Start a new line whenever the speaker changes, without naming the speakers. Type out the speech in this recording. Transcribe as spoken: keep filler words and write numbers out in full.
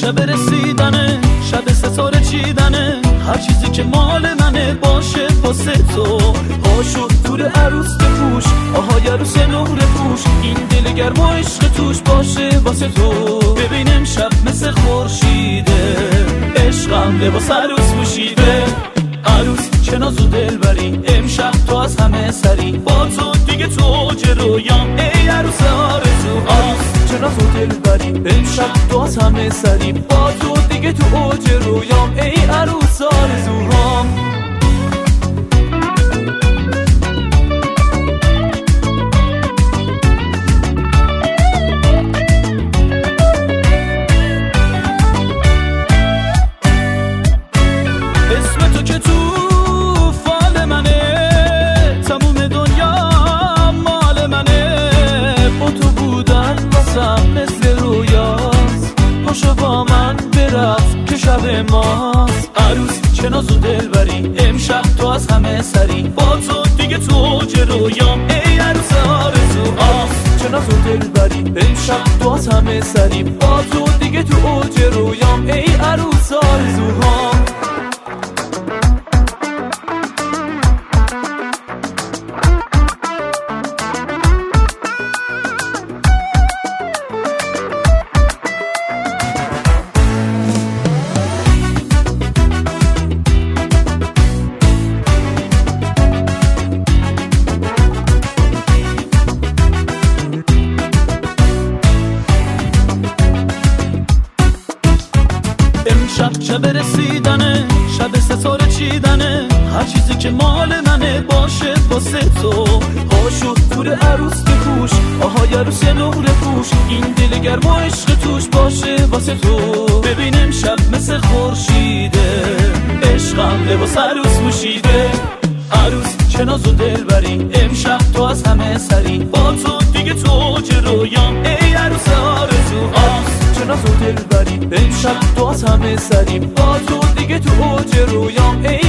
شب رسیدنه، شب ستاره چیدنه، هر چیزی که مال منه باشه واسه تو. پاشو دور عروس بپوش، آهای عروس نور پوش، این دل گرم و عشق توش باشه واسه تو. ببین امشب مثل خورشیده، عشقم لباس عروس پوشیده. عروس چه ناز و دلبری، امشب تو از همه سری، با تو دیگه تو اوج رویام ای عروس آرزو. عروس چه ناز و دلبری، امشب تو از همه سری، با تو دیگه تو اوج رویام ای عروس آرزوهام. اسم تو که تو فال منه، تموم دنیا مال منه، با تو بودن واسم مثل رویاست، پاشو با من برفت که شب ماست. عروس چه ناز و دلبری، امشب تو از همه سری، با تو دیگه تو اوج رویام ای عروس آرزو. عروس چه ناز و دلبری، امشب تو از همه سری، با تو دیگه تو اوج رویام ای عروس آرزوهام. امشب شب رسیدنه، شب ستاره چیدنه، هر چیزی که مال منه باشه واسه تو. پاشو دور عروس بپوش، آهای عروس نور پوش، این دل گرم و عشق توش باشه واسه تو. ببین امشب مثل خورشیده، عشقم لباس عروس پوشیده. عروس چه ناز و دلبری، امشب تو از همه سری، با تو دیگه تو اوج رویام ای عروس آرزو. عروس چه ناز و دلبری، امشب تو از همه سری، با تو دیگه تو اوج رویام ای